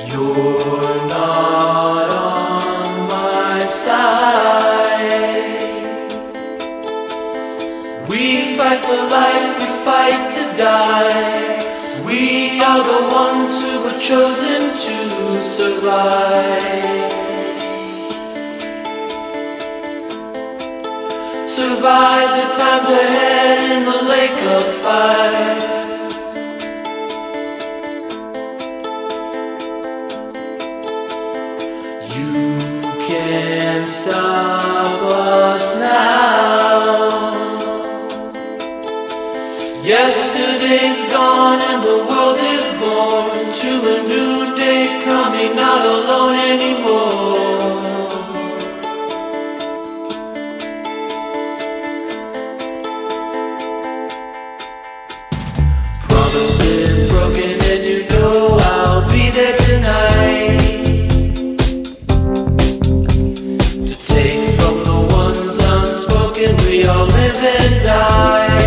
You're not on my side. We fight for life, we fight to die. We are the ones who were chosen to survive. Survive the times ahead in the lake of fire. You can't stop us now. Yesterday's gone and the world is born to a new day coming, not alone anymore. Promises broken and you know I'll be there tonight. We all live and die.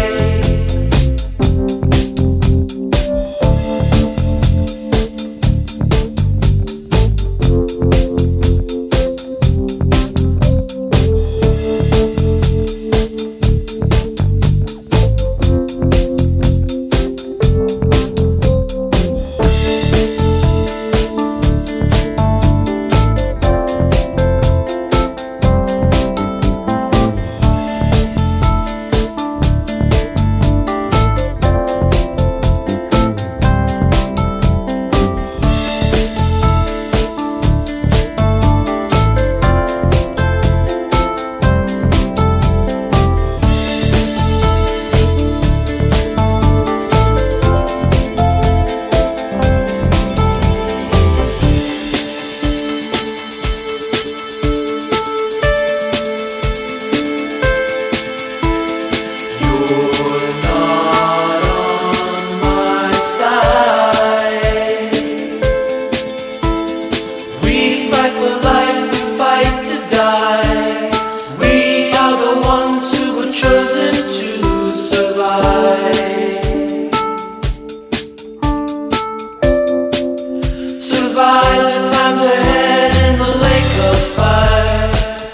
Survive the times ahead in the lake of fire.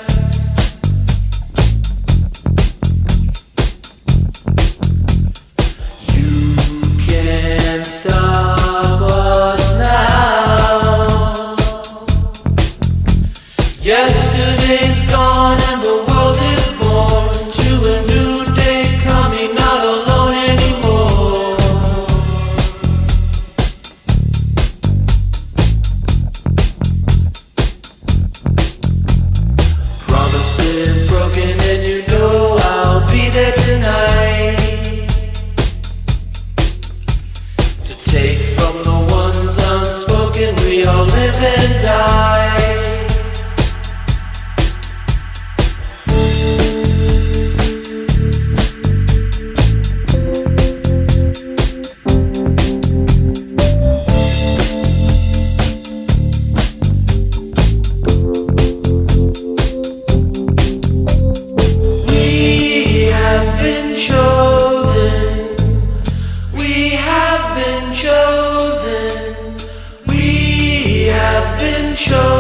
You can't stop us now. Yesterday's gone and the world is born to a new day coming, not alone anymore. Broken and you know I'll be there tonight to take from the ones unspoken. We all live and die. Show